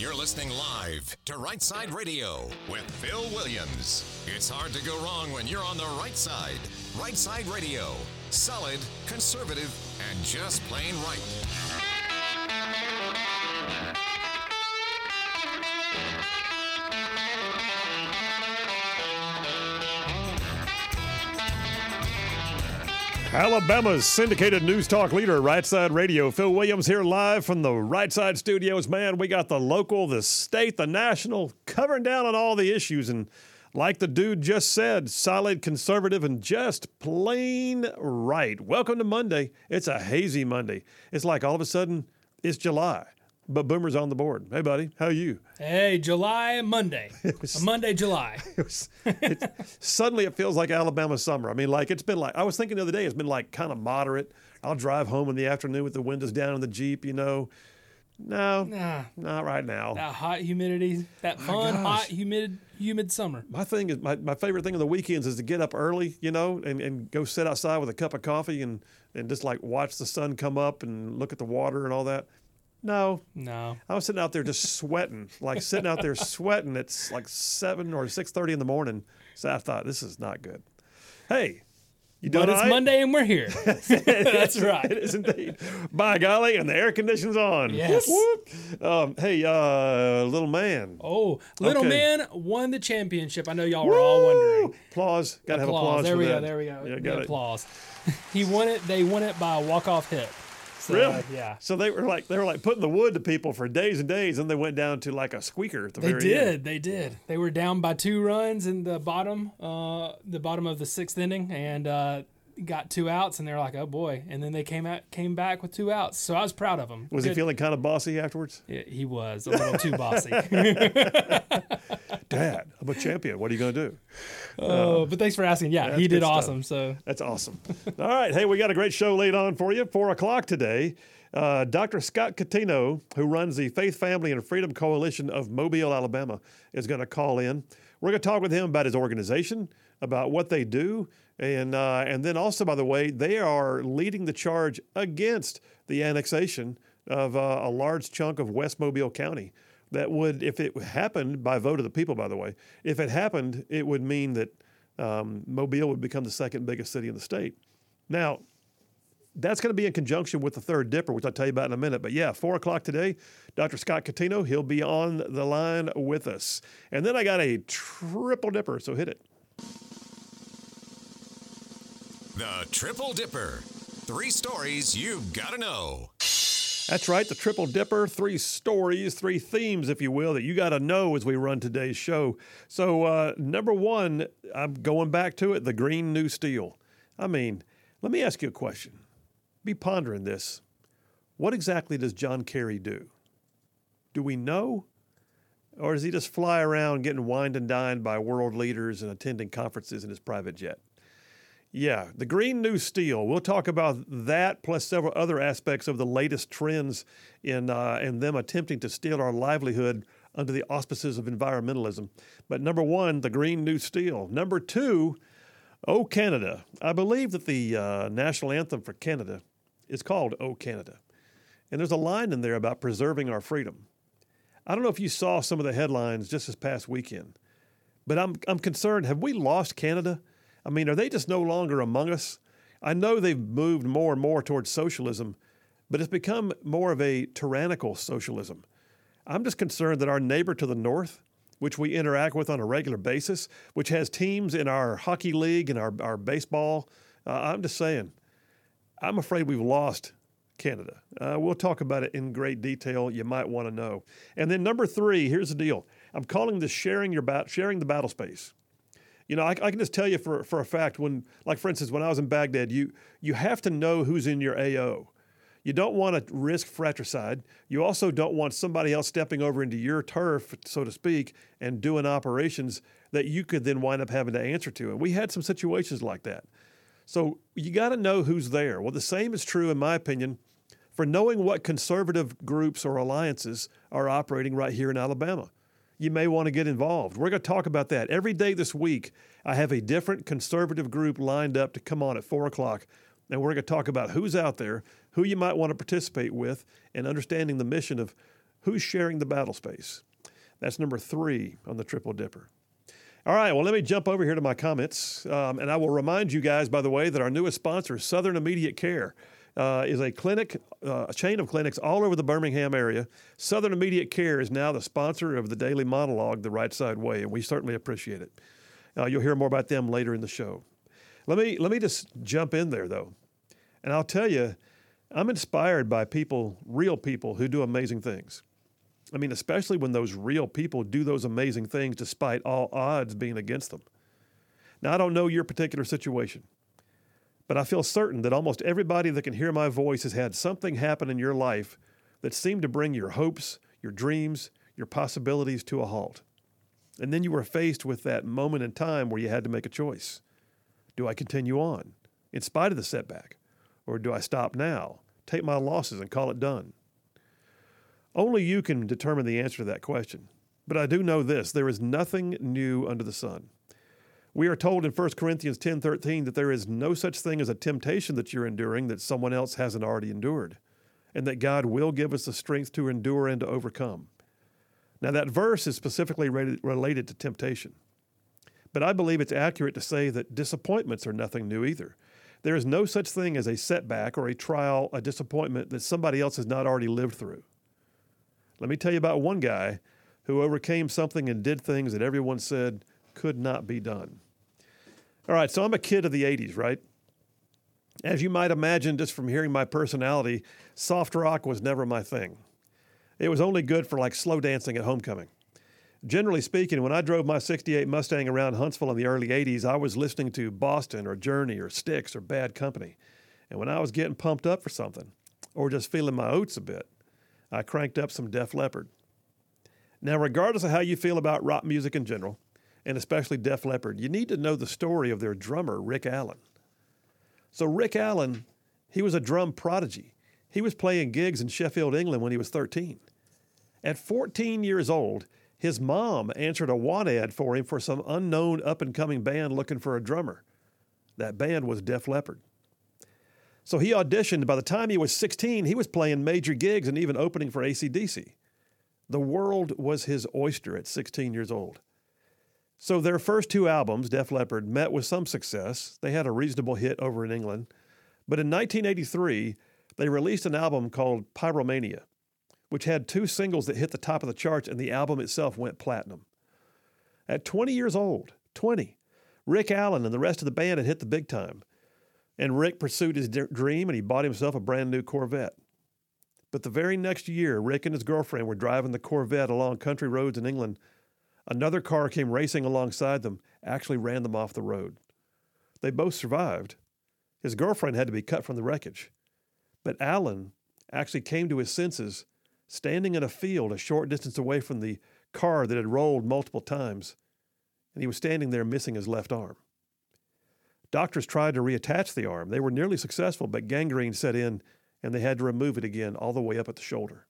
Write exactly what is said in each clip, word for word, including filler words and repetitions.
You're listening live to Right Side Radio with Phil Williams. It's hard to go wrong when you're on the right side. Right Side Radio. Solid, conservative, and just plain right. Alabama's syndicated news talk leader, Right Side Radio. Phil Williams here live from the Right Side Studios. Man, we got the local, the state, the national, covering down on all the issues. And like the dude just said, solid, conservative, and just plain right. Welcome to Monday. It's a hazy Monday. It's like all of a sudden, it's July. But Boomer's on the board. Hey, buddy, how are you? Hey, July Monday. was, a Monday, July. It was, it, suddenly it feels like Alabama summer. I mean, like it's been like, I was thinking the other day, it's been like kind of moderate. I'll drive home in the afternoon with the windows down in the Jeep, you know. No, Nah. not right now. That hot humidity, that fun, gosh. hot, humid, humid summer. My thing is, my, my favorite thing on the weekends is to get up early, you know, and, and go sit outside with a cup of coffee and, and just like watch the sun come up and look at the water and all that. No. No. I was sitting out there just sweating, like sitting out there sweating. It's like seven or six thirty in the morning. So I thought, this is not good. Hey, you doing But it's all right? Monday and we're here. That's right. It is indeed. By golly, and the air conditioning's on. Yes. Whoop, whoop. Um, hey, uh, little man. Oh, Little Okay. Man won the championship. I know y'all were all wondering. Applause. Got to have applause There for we that. go. There we go. Yeah, The got it. applause. He won it. They won it by a walk-off hit. So, Really? Yeah. So they were like they were like putting the wood to people for days and days, and they went down to like a squeaker at the They very did. end. They did. They were down by two runs in the bottom, uh, the bottom of the sixth inning, and uh, got two outs. And they're like, "Oh boy!" And then they came out, came back with two outs. So I was proud of him. Was Good. he feeling kind of bossy afterwards? Yeah, he was a little too bossy. Dad, I'm a champion. What are you going to do? Oh, but thanks for asking. Yeah, That's he good did stuff. awesome. So That's awesome. All right. Hey, we got a great show laid on for you. Four o'clock today. Uh, Doctor Scott Catino, who runs the Faith, Family, and Freedom Coalition of Mobile, Alabama, is going to call in. We're going to talk with him about his organization, about what they do, and uh, and then also, by the way, they are leading the charge against the annexation of uh, a large chunk of West Mobile County. That would, if it happened by vote of the people, by the way, if it happened, it would mean that um, Mobile would become the second biggest city in the state. Now, that's going to be in conjunction with the Third Dipper, which I'll tell you about in a minute. But yeah, four o'clock today, Doctor Scott Catino, he'll be on the line with us. And then I got a triple dipper, so hit it. The Triple Dipper. Three stories you've got to know. That's right, the triple dipper, three stories, three themes, if you will, that you got to know as we run today's show. So uh, number one, I'm going back to it, the green new steel. I mean, let me ask you a question. Be pondering this. What exactly does John Kerry do? Do we know? Or does he just fly around getting wined and dined by world leaders and attending conferences in his private jet? Yeah, the green new steel. We'll talk about that plus several other aspects of the latest trends in uh, in them attempting to steal our livelihood under the auspices of environmentalism. But number one, the green new steel. Number two, O Canada. I believe that the uh, national anthem for Canada is called O Canada. And there's a line in there about preserving our freedom. I don't know if you saw some of the headlines just this past weekend, but I'm I'm concerned, have we lost Canada? I mean, are they just no longer among us? I know they've moved more and more towards socialism, but it's become more of a tyrannical socialism. I'm just concerned that our neighbor to the north, which we interact with on a regular basis, which has teams in our hockey league and our, our baseball, uh, I'm just saying, I'm afraid we've lost Canada. Uh, we'll talk about it in great detail. You might want to know. And then number three, here's the deal. I'm calling this sharing your ba- sharing the battle space. You know, I, I can just tell you for, for a fact when, like for instance, when I was in Baghdad, you you have to know who's in your A O. You don't want to risk fratricide. You also don't want somebody else stepping over into your turf, so to speak, and doing operations that you could then wind up having to answer to. And we had some situations like that. So you got to know who's there. Well, the same is true, in my opinion, for knowing what conservative groups or alliances are operating right here in Alabama. You may want to get involved. We're going to talk about that. Every day this week, I have a different conservative group lined up to come on at four o'clock. And we're going to talk about who's out there, who you might want to participate with, and understanding the mission of Who's sharing the battle space? That's number three on the Triple Dipper. All right, well, let me jump over here to my comments. Um, and I will remind you guys, by the way, that our newest sponsor, Southern Immediate Care, uh, is a clinic, uh, a chain of clinics all over the Birmingham area. Southern Immediate Care is now the sponsor of the daily monologue, The Right Side Way, and we certainly appreciate it. Uh, you'll hear more about them later in the show. Let me, let me just jump in there, though. And I'll tell you, I'm inspired by people, real people, who do amazing things. I mean, especially when those real people do those amazing things despite all odds being against them. Now, I don't know your particular situation, but I feel certain that almost everybody that can hear my voice has had something happen in your life that seemed to bring your hopes, your dreams, your possibilities to a halt. And then you were faced with that moment in time where you had to make a choice. Do I continue on in spite of the setback? Or do I stop now, take my losses, and call it done? Only you can determine the answer to that question. But I do know this, there is nothing new under the sun. We are told in First Corinthians ten thirteen that there is no such thing as a temptation that you're enduring that someone else hasn't already endured, and that God will give us the strength to endure and to overcome. Now, that verse is specifically related to temptation. But I believe it's accurate to say that disappointments are nothing new either. There is no such thing as a setback or a trial, a disappointment that somebody else has not already lived through. Let me tell you about one guy who overcame something and did things that everyone said could not be done. All right, so I'm a kid of the eighties, right? As you might imagine, just from hearing my personality, soft rock was never my thing. It was only good for like slow dancing at homecoming. Generally speaking, when I drove my sixty-eight Mustang around Huntsville in the early eighties, I was listening to Boston or Journey or Styx or Bad Company. And when I was getting pumped up for something, or just feeling my oats a bit, I cranked up some Def Leppard. Now, regardless of how you feel about rock music in general, and especially Def Leppard, you need to know the story of their drummer, Rick Allen. So Rick Allen, he was a drum prodigy. He was playing gigs in Sheffield, England when he was thirteen. At fourteen years old, his mom answered a want ad for him for some unknown up-and-coming band looking for a drummer. That band was Def Leppard. So he auditioned. By the time he was sixteen, he was playing major gigs and even opening for A C D C. The world was his oyster at sixteen years old. So their first two albums, Def Leppard, met with some success. They had a reasonable hit over in England. But in nineteen eighty-three, they released an album called Pyromania, which had two singles that hit the top of the charts, and the album itself went platinum. At twenty years old, twenty, Rick Allen and the rest of the band had hit the big time. And Rick pursued his d- dream, and he bought himself a brand new Corvette. But the very next year, Rick and his girlfriend were driving the Corvette along country roads in England. Another car came racing alongside them, actually ran them off the road. They both survived. His girlfriend had to be cut from the wreckage. But Allen actually came to his senses, standing in a field a short distance away from the car that had rolled multiple times, and he was standing there missing his left arm. Doctors tried to reattach the arm. They were nearly successful, but gangrene set in, and they had to remove it again all the way up at the shoulder.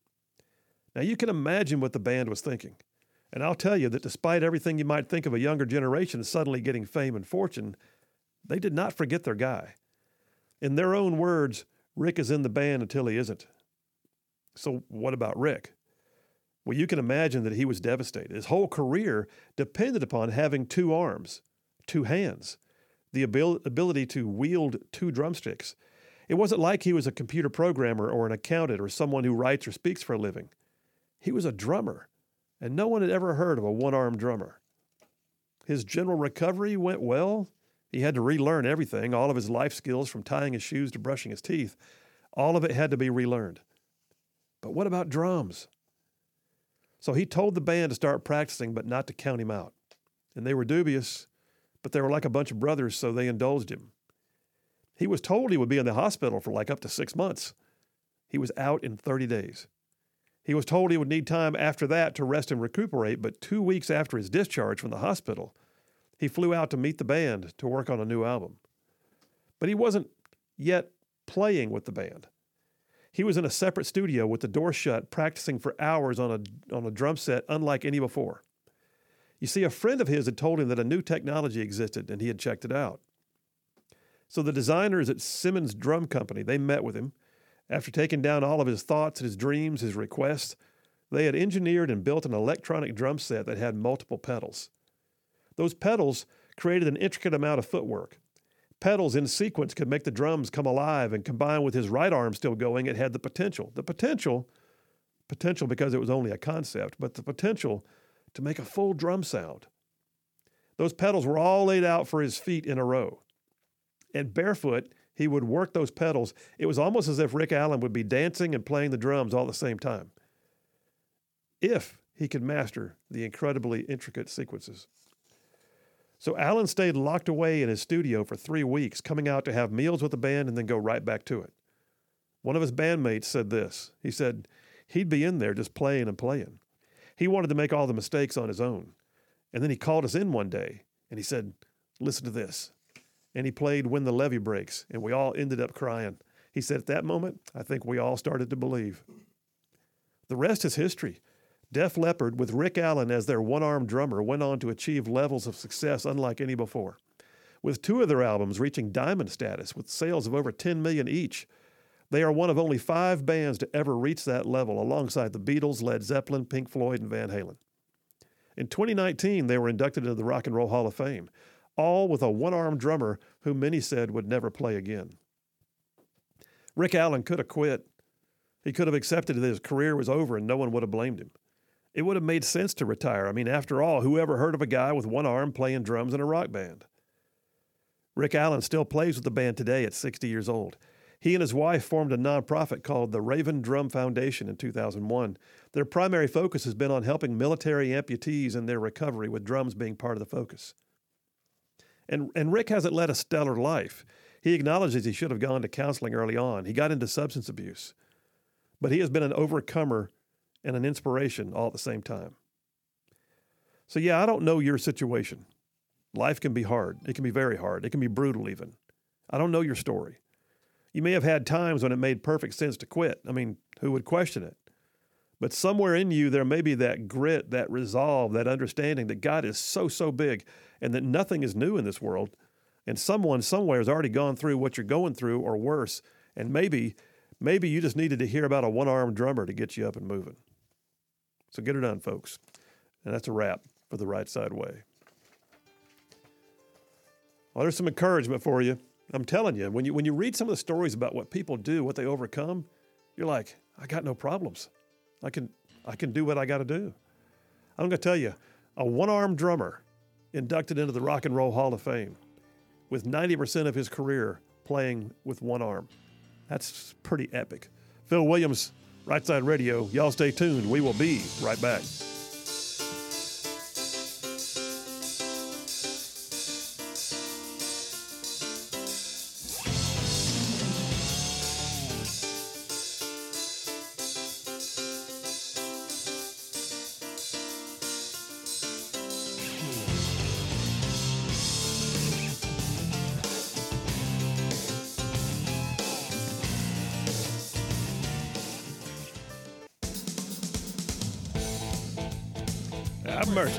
Now, you can imagine what the band was thinking. And I'll tell you that despite everything you might think of a younger generation suddenly getting fame and fortune, they did not forget their guy. In their own words, Rick is in the band until he isn't. So what about Rick? Well, you can imagine that he was devastated. His whole career depended upon having two arms, two hands, the abil- ability to wield two drumsticks. It wasn't like he was a computer programmer or an accountant or someone who writes or speaks for a living. He was a drummer, and no one had ever heard of a one-armed drummer. His general recovery went well. He had to relearn everything, all of his life skills from tying his shoes to brushing his teeth. All of it had to be relearned. But what about drums? So he told the band to start practicing, but not to count him out. And they were dubious, but they were like a bunch of brothers, so they indulged him. He was told he would be in the hospital for like up to six months. He was out in thirty days. He was told he would need time after that to rest and recuperate, but two weeks after his discharge from the hospital, he flew out to meet the band to work on a new album. But he wasn't yet playing with the band. He was in a separate studio with the door shut, practicing for hours on a, on a drum set unlike any before. You see, a friend of his had told him that a new technology existed, and he had checked it out. So the designers at Simmons Drum Company, they met with him. After taking down all of his thoughts, his dreams, his requests, they had engineered and built an electronic drum set that had multiple pedals. Those pedals created an intricate amount of footwork. Pedals in sequence could make the drums come alive, and combined with his right arm still going, it had the potential. The potential, potential because it was only a concept, but the potential to make a full drum sound. Those pedals were all laid out for his feet in a row. And barefoot, he would work those pedals. It was almost as if Rick Allen would be dancing and playing the drums all at the same time, if he could master the incredibly intricate sequences. So Allen stayed locked away in his studio for three weeks, coming out to have meals with the band and then go right back to it. One of his bandmates said this. He said he'd be in there just playing and playing. He wanted to make all the mistakes on his own. And then he called us in one day and he said, listen to this. And he played When the Levee Breaks, and we all ended up crying. He said at that moment, I think we all started to believe. The rest is history. Def Leppard, with Rick Allen as their one-armed drummer, went on to achieve levels of success unlike any before, with two of their albums reaching diamond status with sales of over ten million each. They are one of only five bands to ever reach that level, alongside the Beatles, Led Zeppelin, Pink Floyd, and Van Halen. In twenty nineteen, they were inducted into the Rock and Roll Hall of Fame, all with a one-armed drummer who many said would never play again. Rick Allen could have quit. He could have accepted that his career was over and no one would have blamed him. It would have made sense to retire. I mean, after all, who ever heard of a guy with one arm playing drums in a rock band? Rick Allen still plays with the band today at sixty years old. He and his wife formed a nonprofit called the Raven Drum Foundation in two thousand one. Their primary focus has been on helping military amputees in their recovery, with drums being part of the focus. And, and Rick hasn't led a stellar life. He acknowledges he should have gone to counseling early on. He got into substance abuse. But he has been an overcomer and an inspiration all at the same time. So yeah, I don't know your situation. Life can be hard. It can be very hard. It can be brutal even. I don't know your story. You may have had times when it made perfect sense to quit. I mean, who would question it? But somewhere in you, there may be that grit, that resolve, that understanding that God is so, so big and that nothing is new in this world. And someone somewhere has already gone through what you're going through or worse. And maybe, maybe you just needed to hear about a one-armed drummer to get you up and moving. So get her done, folks. And that's a wrap for The Right Side Way. Well, there's some encouragement for you. I'm telling you, when you when you read some of the stories about what people do, what they overcome, you're like, I got no problems. I can I can do what I got to do. I'm going to tell you, a one-armed drummer inducted into the Rock and Roll Hall of Fame with ninety percent of his career playing with one arm. That's pretty epic. Phil Williams, Right Side Radio. Y'all stay tuned. We will be right back. Have mercy.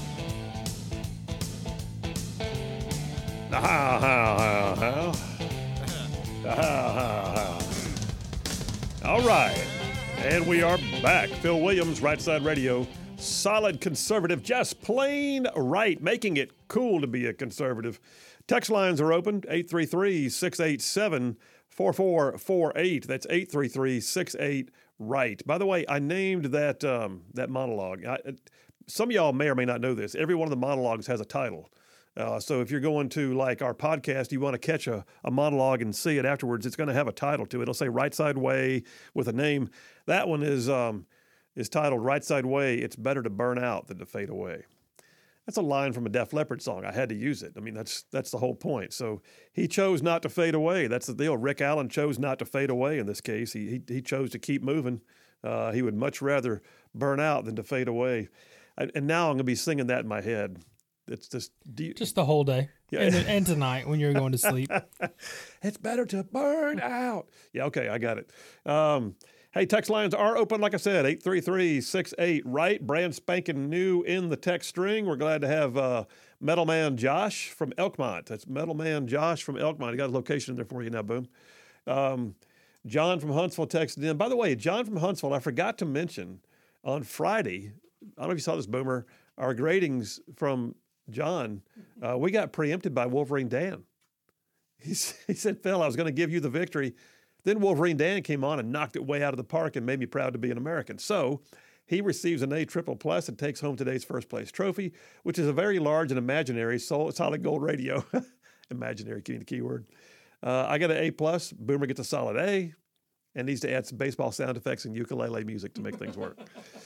How, how, how, how. How, how, how. All right. And we are back. Phil Williams, Right Side Radio. Solid conservative, just plain right, making it cool to be a conservative. Text lines are open, eight three three, six eight seven, four four four eight. That's eight three three, six eight, right. By the way, I named that um, that monologue. I, Some of y'all may or may not know this. Every one of the monologues has a title. Uh, so if you're going to, like, our podcast, you want to catch a, a monologue and see it afterwards, it's going to have a title to it. It'll say Right Side Way with a name. That one is um, is titled Right Side Way, It's Better to Burn Out Than to Fade Away. That's a line from a Def Leppard song. I had to use it. I mean, that's that's the whole point. So he chose not to fade away. That's the deal. Rick Allen chose not to fade away in this case. He he, he chose to keep moving. Uh, he would much rather burn out than to fade away. And now I'm going to be singing that in my head. It's just... You, just the whole day. Yeah. And, and tonight when you're going to sleep. It's better to burn out. Yeah, okay, I got it. Um, hey, text lines are open, like I said, eight three three, six eight, right. Brand spanking new in the text string. We're glad to have uh, Metal Man Josh from Elkmont. That's Metal Man Josh from Elkmont. He got a location in there for you now, boom. Um, John from Huntsville texted in. By the way, John from Huntsville, I forgot to mention... on Friday, I don't know if you saw this, Boomer, our gradings from John, uh, we got preempted by Wolverine Dan. He, he said, Phil, I was going to give you the victory. Then Wolverine Dan came on and knocked it way out of the park and made me proud to be an American. So he receives an A triple plus and takes home today's first place trophy, which is a very large and imaginary solid gold radio. Imaginary, key the keyword. Uh, I got an A plus. Boomer gets a solid A and needs to add some baseball sound effects and ukulele music to make things work.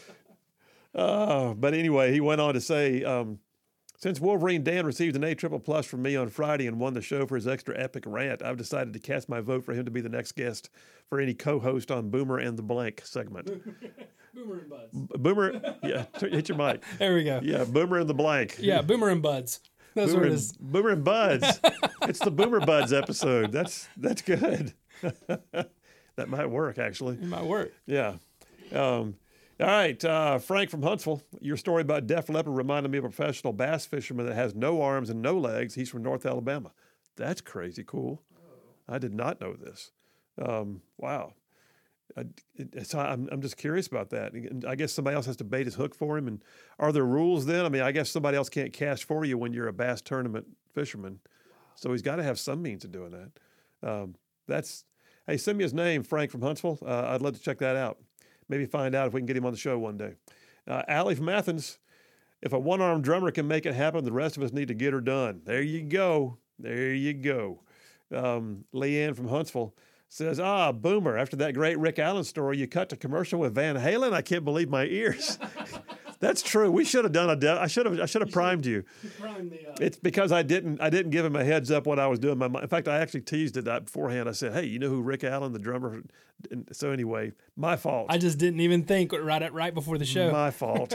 Uh, but anyway, he went on to say, um, since Wolverine Dan received an A triple plus from me on Friday and won the show for his extra epic rant, I've decided to cast my vote for him to be the next guest for any co-host on Boomer and the Blank segment. Boomer and Buds. B- Boomer, yeah, hit your mic. There we go. Yeah, Boomer and the Blank. Yeah, Boomer and Buds. That's Boomer what it and, is. Boomer and Buds. It's the Boomer Buds episode. That's that's good. That might work, actually. It might work. Yeah. Um, all right, uh, Frank from Huntsville, your story about Def Leppard reminded me of a professional bass fisherman that has no arms and no legs. He's from North Alabama. That's crazy cool. I did not know this. Um, wow. I, it, so I'm, I'm just curious about that. And I guess somebody else has to bait his hook for him. And are there rules then? I mean, I guess somebody else can't cast for you when you're a bass tournament fisherman. So he's got to have some means of doing that. Um, that's, hey, send me his name, Frank from Huntsville. Uh, I'd love to check that out. Maybe find out if we can get him on the show one day. Uh, Allie from Athens, if a one-armed drummer can make it happen, the rest of us need to get her done. There you go. There you go. Um, Leanne from Huntsville says, ah, Boomer, after that great Rick Allen story, you cut to commercial with Van Halen? I can't believe my ears. That's true. We should have done a. De- I should have. I should have primed you. Prime me up. It's because I didn't. I didn't give him a heads up what I was doing. My, in fact, I actually teased it that beforehand. I said, "Hey, you know who Rick Allen, the drummer?" And so anyway, my fault. I just didn't even think right at, right before the show. My fault.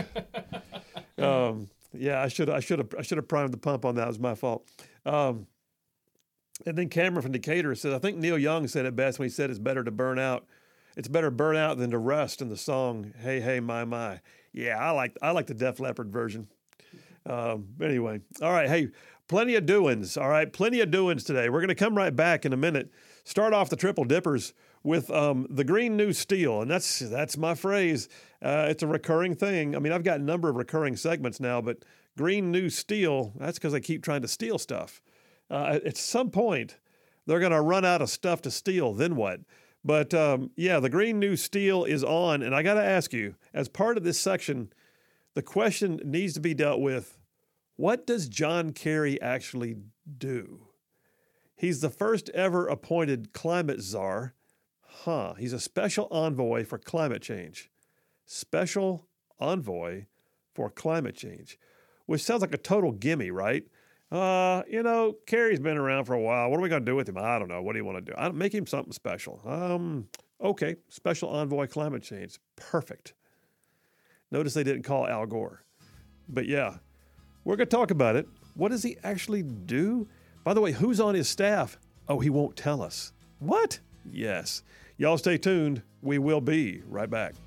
um, yeah, I should. I should have. I should have primed the pump on that. It was my fault. Um, and then Cameron from Decatur says, "I think Neil Young said it best when he said it's better to burn out. It's better to burn out than to rust." In the song "Hey Hey My My." Yeah, I like I like the Def Leppard version. Um, anyway, all right. Hey, plenty of doings. All right, plenty of doings today. We're going to come right back in a minute. Start off the Triple Dippers with um, the green new steel, and that's that's my phrase. Uh, it's a recurring thing. I mean, I've got a number of recurring segments now, but green new steel. That's because I keep trying to steal stuff. Uh, at some point, they're going to run out of stuff to steal. Then what? But, um, yeah, the green new steel is on, and I got to ask you, as part of this section, the question needs to be dealt with, what does John Kerry actually do? He's the first ever appointed climate czar. Huh, he's a special envoy for climate change. Special envoy for climate change, which sounds like a total gimme, right? Uh, you know, Kerry's been around for a while. What are we going to do with him? I don't know. What do you want to do? I don't make him something special. Um, okay, special envoy climate change. Perfect. Notice they didn't call Al Gore. But yeah, we're going to talk about it. What does he actually do? By the way, who's on his staff? Oh, he won't tell us. What? Yes. Y'all stay tuned. We will be right back.